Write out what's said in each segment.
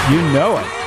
You know it.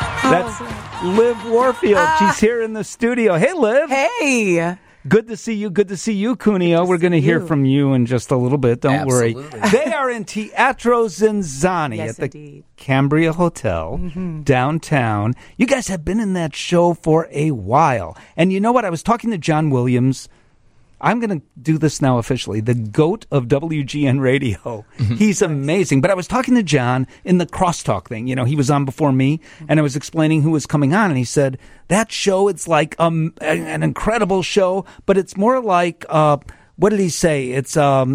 That's Liv Warfield. She's here in the studio. Hey, Liv. Hey. Good to see you. Good to see you, Cuneo. We're going to hear from you in just a little bit. Don't worry. They are in Teatro Zinzanni at the Cambria Hotel downtown. You guys have been in that show for a while. And you know what? I was talking to John Williams. I'm going to do this now officially. The GOAT of WGN Radio. He's amazing. But I was talking to John in the crosstalk thing. You know, he was on before me, and I was explaining who was coming on, and he said, that show, it's like an incredible show, but it's more like, what did he say? It's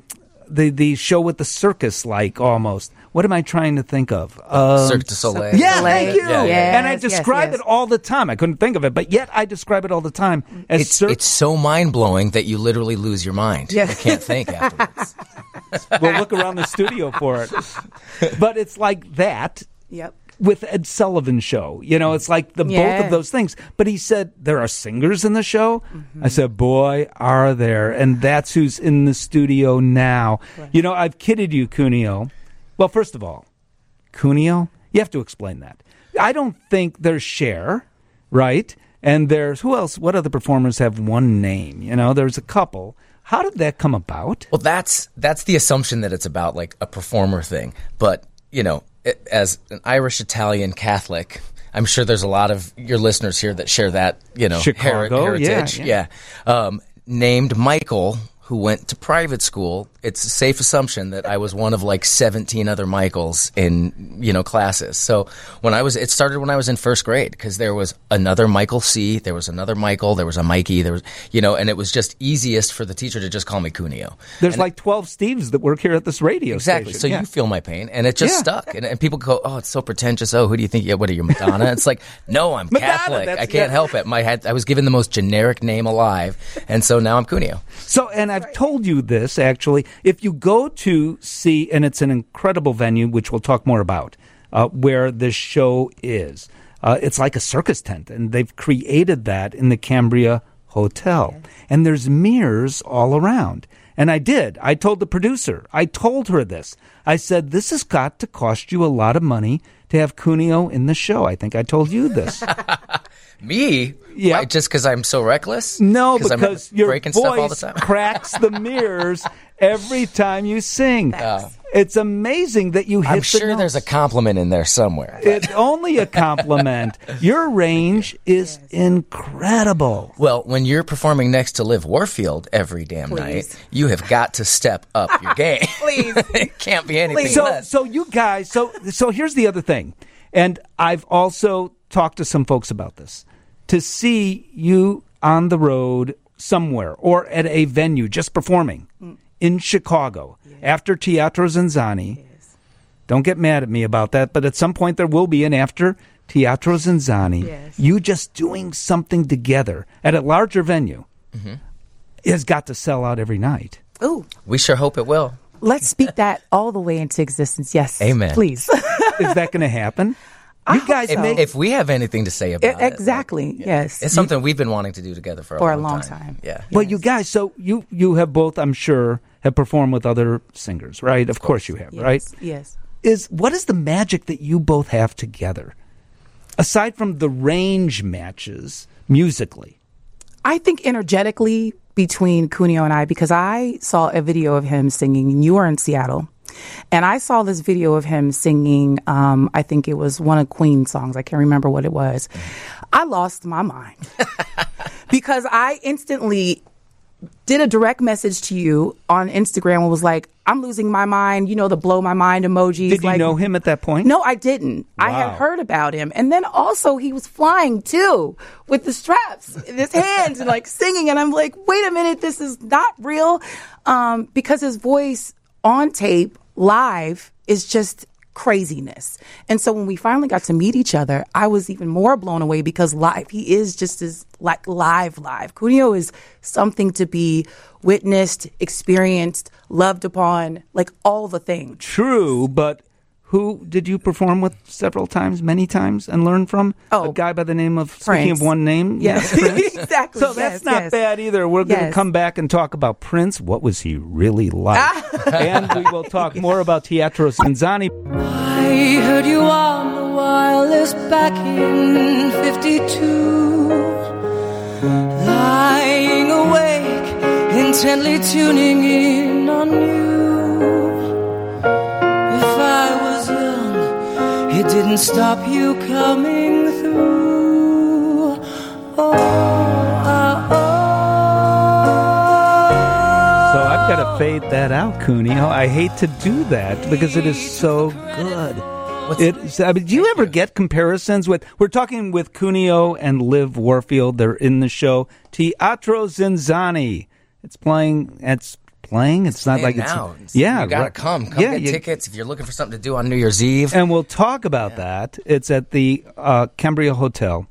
the show with the circus, like, almost. What am I trying to think of? Cirque du Soleil. Yeah, thank you. Yeah. Yes, and I describe it all the time. I couldn't think of it, but yet I describe it all the time. As It's so mind-blowing that you literally lose your mind. You can't think afterwards. We'll look around the studio for it. But it's like that. Yep. With Ed Sullivan show. You know, it's like both of those things. But he said, there are singers in the show? I said, boy, are there. And that's who's in the studio now. Right. You know, I've kidded you, Cuneo. Well, first of all, Cuneo, you have to explain that. I don't think there's Cher, right? And there's, who else? What other performers have one name? You know, there's a couple. How did that come about? Well, that's the assumption that it's about, like, a performer thing. But, you know, as an Irish Italian Catholic, I'm sure there's a lot of your listeners here that share that, you know, Chicago, heritage. Yeah. Named Michael, who went to private school, it's a safe assumption that I was one of like 17 other Michaels in, you know, classes. So it started when I was in first grade, because there was another Michael C, there was another Michael, there was a Mikey, there was, you know, and it was just easiest for the teacher to just call me Cuneo. There's like 12 Steves that work here at this radio Exactly. station. So you feel my pain, and it just stuck. And people go, oh, it's so pretentious. Oh, who do you think? What are you, Madonna? It's like, no, I'm Catholic. I can't help it. I was given the most generic name alive, and so now I'm Cuneo. So, and I've told you this, actually. If you go to see, and it's an incredible venue, which we'll talk more about, where this show is. It's like a circus tent, and they've created that in the Cambria Hotel. Yes. And there's mirrors all around. And I told the producer, I told her this. I said, this has got to cost you a lot of money to have Cuneo in the show. I think I told you this. Me? Yeah. Just because I'm so reckless? No, because your breaking stuff all the voice time. cracks the mirrors every time you sing. It's amazing that you hit I'm sure there's a compliment in there somewhere. It's only a compliment. Your range is incredible. Well, when you're performing next to Liv Warfield every damn night, you have got to step up your game. Please. It can't be anything less. So you guys, so here's the other thing. And I've also talked to some folks about this. To see you on the road somewhere or at a venue just performing in Chicago after Teatro Zinzanni. Don't get mad at me about that, but at some point there will be an after Teatro Zinzanni. You just doing something together at a larger venue has got to sell out every night. Ooh. We sure hope it will. Let's speak that all the way into existence. Yes. Amen. Please. Is that going to happen? You guys if we have anything to say about it. Exactly, yes. It's something we've been wanting to do together for a long time. Yeah. Well, you guys, so you have both, I'm sure, have performed with other singers, right? Of course you have, right? Yes. What is the magic that you both have together? Aside from the range matches musically. I think energetically between Cuneo and I, because I saw a video of him singing, and you were in Seattle. And I saw this video of him singing, I think it was one of Queen's songs. I can't remember what it was. I lost my mind because I instantly did a direct message to you on Instagram and was like, I'm losing my mind, you know, the blow my mind emojis. Did you know him at that point? No, I didn't. Wow. I had heard about him. And then also he was flying too with the straps in his hands and like singing. And I'm like, wait a minute, this is not real. Because his voice on tape, live, is just craziness. And so when we finally got to meet each other, I was even more blown away because live, he is just as like live. Cuneo is something to be witnessed, experienced, loved upon, like all the things. True, but who did you perform with several times, many times, and learn from? A guy by the name of, Prince. Speaking of one name. Yes, exactly. So that's not bad either. We're going to come back and talk about Prince. What was he really like? And we will talk more about Teatro Zinzanni. I heard you on the wild back in 52, lying awake, intently tuning in on you. If I was young, it didn't stop you coming through. Oh, So I've got to fade that out, Cuneo. I hate to do that because it is so good. Do you ever get comparisons with? We're talking with Cuneo and Liv Warfield. They're in the show Teatro Zinzanni. It's playing. It's not like now. Yeah, you gotta come get tickets if you're looking for something to do on New Year's Eve. And we'll talk about that. It's at the Cambria Hotel.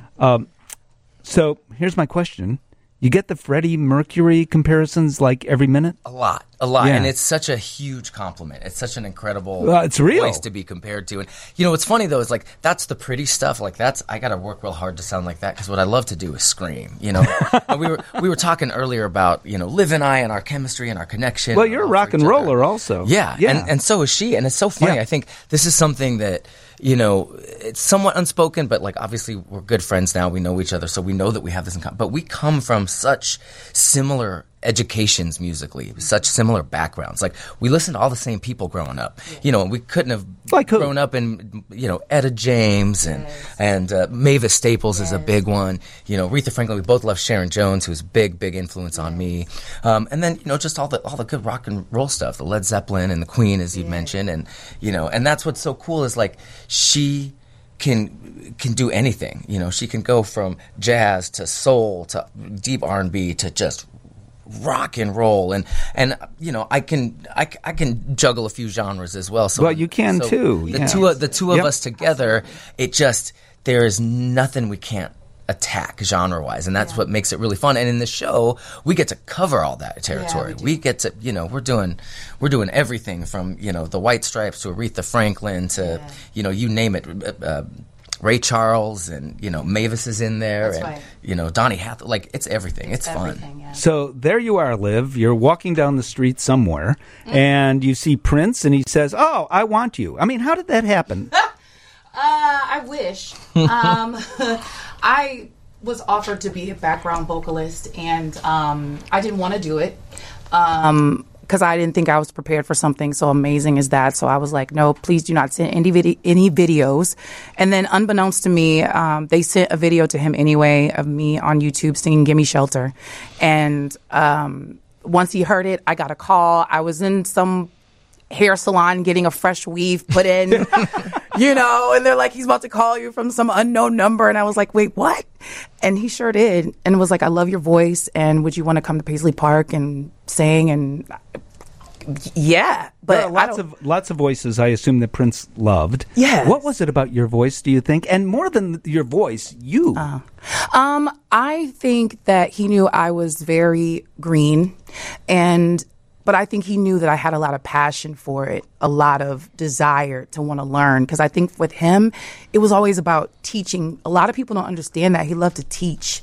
So here's my question. You get the Freddie Mercury comparisons like every minute? A lot. Yeah. And it's such a huge compliment. It's such an incredible it's real. place to be compared to. And, what's funny, though, is, like, that's the pretty stuff. Like, I got to work real hard to sound like that because what I love to do is scream, And we were talking earlier about, Liv and I and our chemistry and our connection. Well, you're a rock and roller also. Yeah. And so is she. And it's so funny. Yeah. I think this is something that, it's somewhat unspoken, but, like, obviously we're good friends now. We know each other, so we know that we have this in common. But we come from such similar educations musically, such similar backgrounds. Like, we listened to all the same people growing up. And we couldn't have grown up in, Etta James and Mavis Staples is a big one. Aretha Franklin. We both love Sharon Jones, who's a big influence on me. And then, just all the good rock and roll stuff, the Led Zeppelin and the Queen, as you mentioned. And, and that's what's so cool is, like, she can do anything. She can go from jazz to soul to deep R&B to just rock and roll, and I can juggle a few genres as well. So you can too. The two of us together, there is nothing we can't attack genre-wise, and that's what makes it really fun. And in the show, we get to cover all that territory. We get to, we're doing everything from the White Stripes to Aretha Franklin to you name it. Ray Charles and Mavis is in there. That's and Donny Hathaway. Like, it's everything. It's fun. Yeah. So there you are, Liv. You're walking down the street somewhere, and you see Prince, and he says, "Oh, I want you." I mean, how did that happen? I wish. I was offered to be a background vocalist, and I didn't want to do it. Because I didn't think I was prepared for something so amazing as that. So I was like, no, please do not send any videos. And then unbeknownst to me, they sent a video to him anyway of me on YouTube singing Gimme Shelter. And once he heard it, I got a call. I was in some hair salon getting a fresh weave put in, and they're like, he's about to call you from some unknown number. And I was like, wait, what? And he sure did. And was like, I love your voice. And would you want to come to Paisley Park and sing? And yeah, but lots of voices I assume that Prince loved. Yeah. What was it about your voice, do you think? And more than your voice, you. I think that he knew I was very green, but I think he knew that I had a lot of passion for it, a lot of desire to want to learn. Because I think with him, it was always about teaching. A lot of people don't understand that. He loved to teach.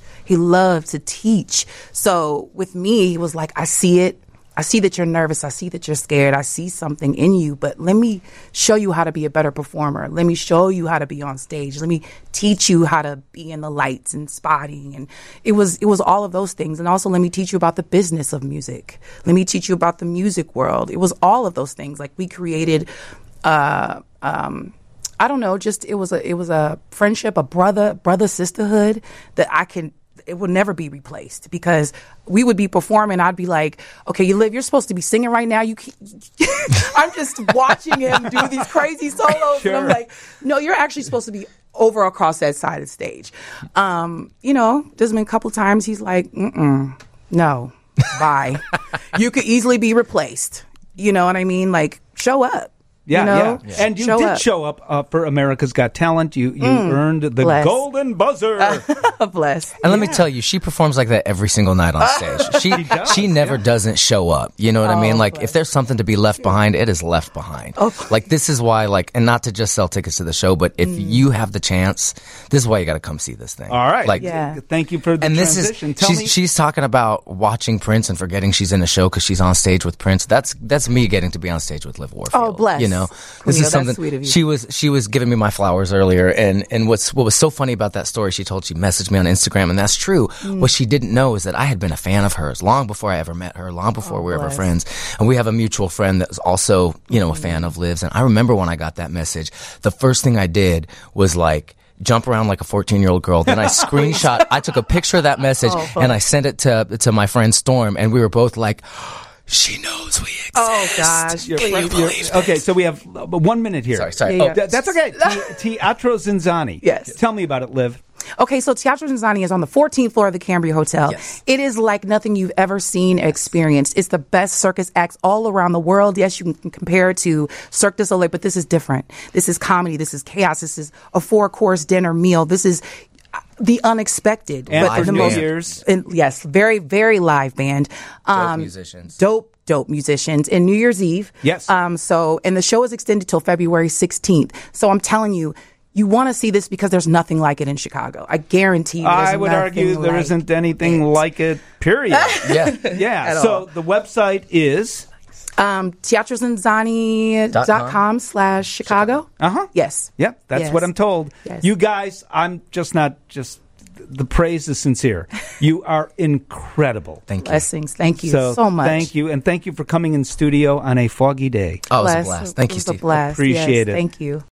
So with me, he was like, I see it. I see that you're nervous. I see that you're scared. I see something in you, but let me show you how to be a better performer. Let me show you how to be on stage. Let me teach you how to be in the lights and spotting. And it was all of those things. And also let me teach you about the business of music. Let me teach you about the music world. It was all of those things. Like, we created, I don't know, just it was a friendship, a brother sisterhood that it will never be replaced, because we would be performing. I'd be like, okay, you're supposed to be singing right now. I'm just watching him do these crazy solos. Sure. And I'm like, no, you're actually supposed to be over across that side of the stage. There's been a couple times he's like, no, bye. You could easily be replaced. You know what I mean? Like, show up. Yeah. And you did show up for America's Got Talent. You earned the golden buzzer. Bless. And let me tell you, she performs like that every single night on stage. She never doesn't show up. You know what I mean? Like, bless. If there's something to be left behind, it is left behind. Like, this is why, like, and not to just sell tickets to the show, but if you have the chance, this is why you got to come see this thing. All right. Like, thank you for the transition. She's talking about watching Prince and forgetting she's in a show because she's on stage with Prince. That's me getting to be on stage with Liv Warfield. Oh, bless. know, this is something. Sweet of you. She was giving me my flowers earlier, and what was so funny about that story? She messaged me on Instagram, and that's true. What she didn't know is that I had been a fan of hers long before I ever met her, long before we were ever friends, and we have a mutual friend that was also, you know, a fan of Liv's. And I remember when I got that message, the first thing I did was like jump around like a 14-year-old girl. Then I I took a picture of that message and I sent it to my friend Storm, and we were both like, she knows we exist. Oh gosh! Okay, so we have 1 minute here. Sorry. Yeah. That's okay. Teatro Zinzanni. Yes. Tell me about it, Liv. Okay, so Teatro Zinzanni is on the 14th floor of the Cambria Hotel. Yes. It is like nothing you've ever seen or experienced. It's the best circus acts all around the world. Yes, you can compare it to Cirque du Soleil, but this is different. This is comedy. This is chaos. This is a 4-course dinner meal. This is the unexpected. And for New Year's. Yes, very, very live band. Dope musicians. Dope musicians. And New Year's Eve. Yes. And the show is extended till February 16th. So I'm telling you, you want to see this because there's nothing like it in Chicago. I guarantee you. I would argue there isn't anything like it, period. Yeah. So the website is teatrozinzanni.com/Chicago. Yes. Yep, that's what I'm told. Yes. You guys, I'm just not the praise is sincere. You are incredible. Thank you. Blessings. Thank you so much. Thank you, and thank you for coming in studio on a foggy day. Oh, it was a blast. Thank you, Steve. It was a blast. Appreciate it. Thank you.